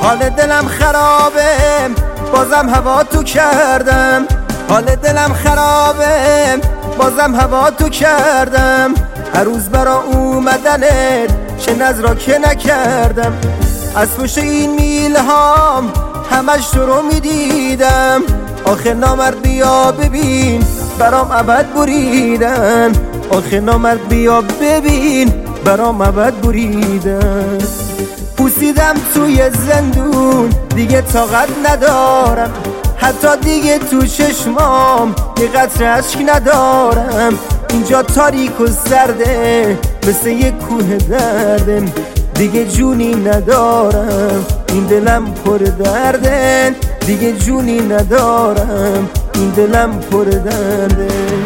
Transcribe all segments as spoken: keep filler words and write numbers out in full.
حال دلم خرابه بازم هوا تو کردم، حال دلم خرابه بازم هوا تو کردم. هر روز برا اومدنت چه نظرا که نکردم، از پشت این میلهام همش تو رو میدیدم. آخه نامرد بیا ببین برام ابد بریدن، آخه نامرد بیا ببین برام ابد بریدن. پوسیدم توی زندون دیگه طاقت ندارم، حتی دیگه تو چشمام یه قطره اشک ندارم. اینجا تاریک و سرده مثل یه کوه درده، دیگه جونی ندارم این دلم پر درده، دیگه جونی ندارم این دلم پر درده.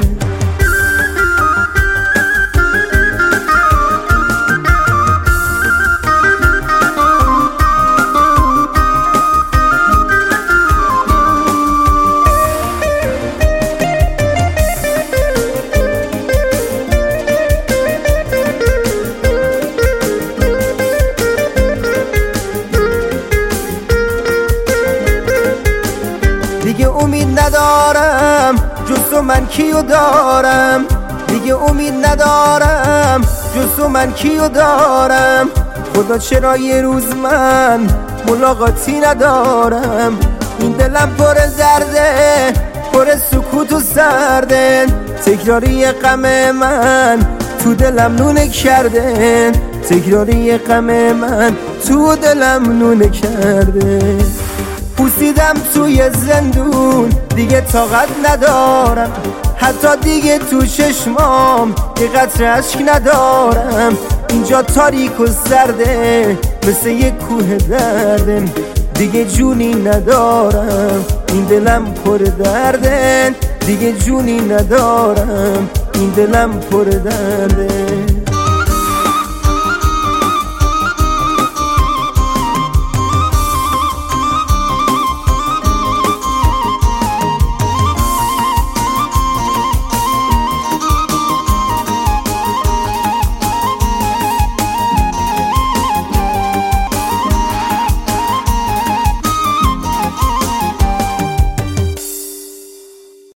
دیگه امید ندارم جز تو من کیو دارم، دیگه امید ندارم جز تو من کیو دارم. خدا چرا یه روز من ملاقاتی ندارم، این دلم پر درده پر سکوت و سرده. تکراری غم من تو دلم نونه کرده، تکراری غم من تو دلم نونه کرده. پوسیدم توی زندون دیگه طاقت ندارم، حتی دیگه تو چشمام یه قطره اشک ندارم. اینجا تاریک و سرده مثل یه کوه درده، دیگه جونی ندارم این دلم پر درده، دیگه جونی ندارم این دلم پر درده.